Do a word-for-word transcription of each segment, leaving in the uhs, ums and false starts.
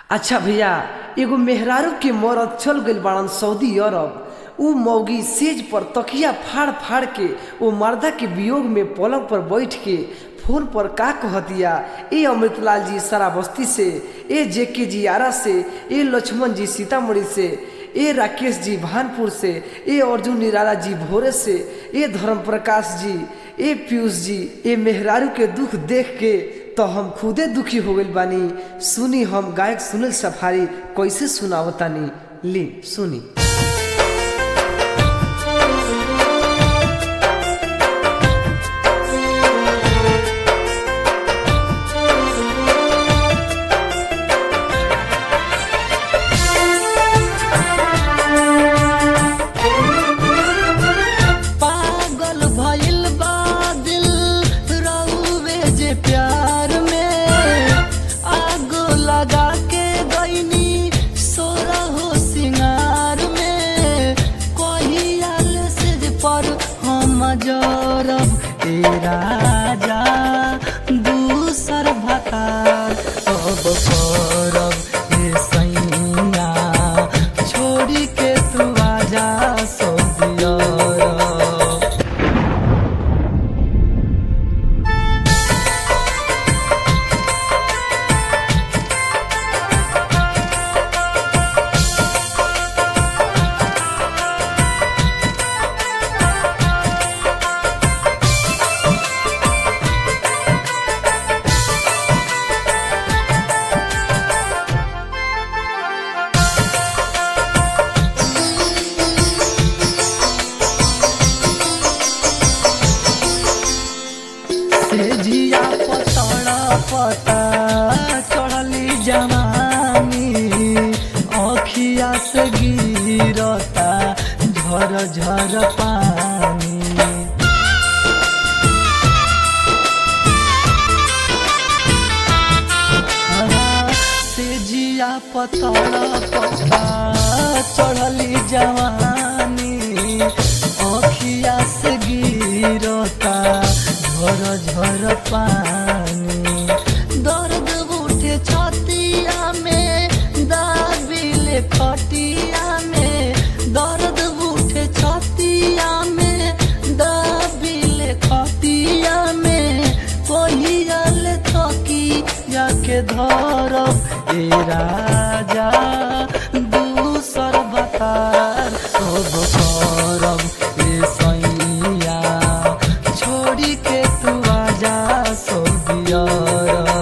अच्छा भैया, एगो मेहरारू के मरद चल गइल बाड़न सऊदी अरब। उ मौगी सेज पर तकिया फाड़ फाड़ के वो मर्दा के वियोग में पलंग पर बैठ के फोन पर का कहतिया। ए अमृतलाल जी सराबस्ती से, ए जेके जी आरा से, ए लक्ष्मण जी सीतामढ़ी से, ए राकेश जी भानपुर से, ए अर्जुन निराला जी भोरे से, ए धर्म प्रकाश जी, ए पीयूष जी। ए मेहरारू के दुख देख के तो हम खुदे दुखी हो गइल बानी। सुनी हम गायक सुनील सफारी कैसे सुनावतानी, ली सुनी। राजा दूसर भतार अब करब हे सैया, छोड़ी के तू आजा सऊदी अरब। झिया पतड़ा पता चढ़ली जवानी, अखिया से गिरता झर झर पानी। से झिया पतड़ा पता चढ़ली जवानी, अखिया से गिरता झर झर पानी। दर्द उठे छतिया में दाबिले खटिया में, दर्द उठे छतिया में दाबिले खटिया में। पहियल थकी जाके धरब ए राजा दूसर भतार अब करब ए सैया, छोड़ी के तू आजा सऊदी अरब।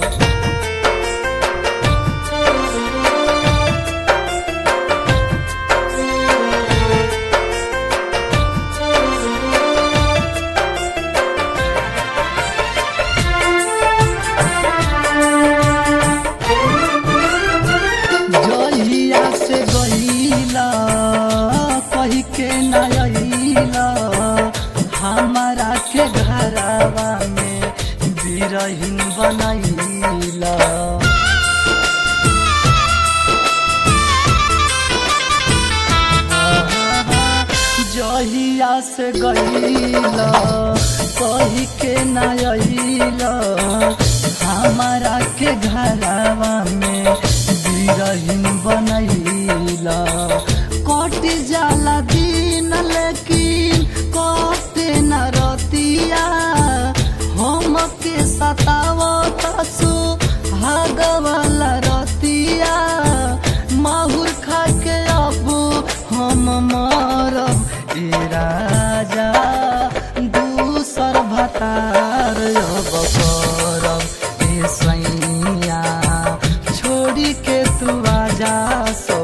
जहिया से गईला कही के ना अइला, हमारा के घरवा में बिरहीन बनैला। जहिया से गईला कही के ना अइला, हमारा के घरवा में बिरहीन बनैला। कट जाला दिन लेकिन कटे न रतिया, हम के सतावत सुहाग वाला रतिया। माहुर खा के अब हम मरब ए राजा दूसर भतार अब करब ए सैया, छोड़ी के तू आजा सो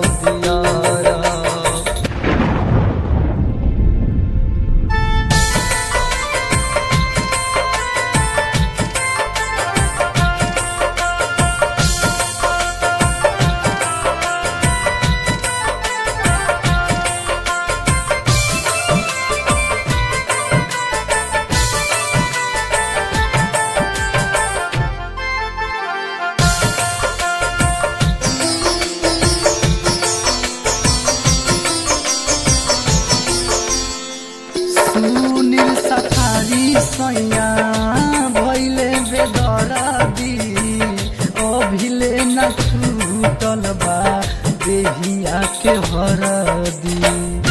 बा देहिया के हरदी।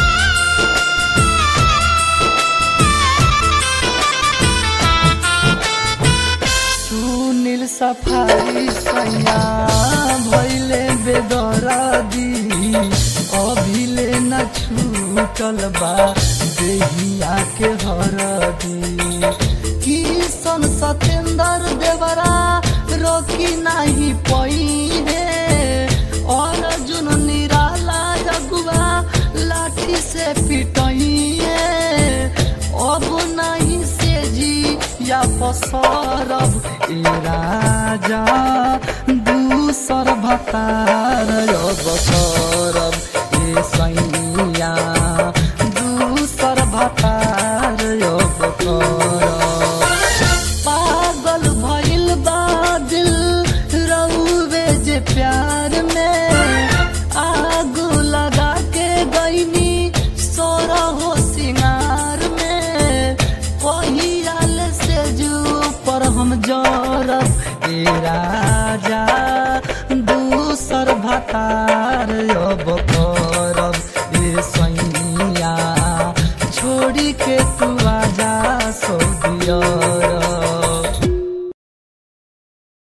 सुनील सफारी सैया भइले बेदरदी अभिले न छूटल बा देहिया के हरदी। किशन सतेंद्र देवरा रोकी नहीं पई है और जुन निराला जगुआ लाठी से पिटई है। अब नहीं से जी या पसरब ए राजा दूसर भतार अब करब ए सैया दूसर भतार अब करब। पागल भइल बा दिल रहुवे जे प्यार में आग लगा के गईनी सोरा हो सिंगार में। पहियाल से जू पर हम जरब ए राजा दूसर भतार अब करब ए सैया छोड़ी के तू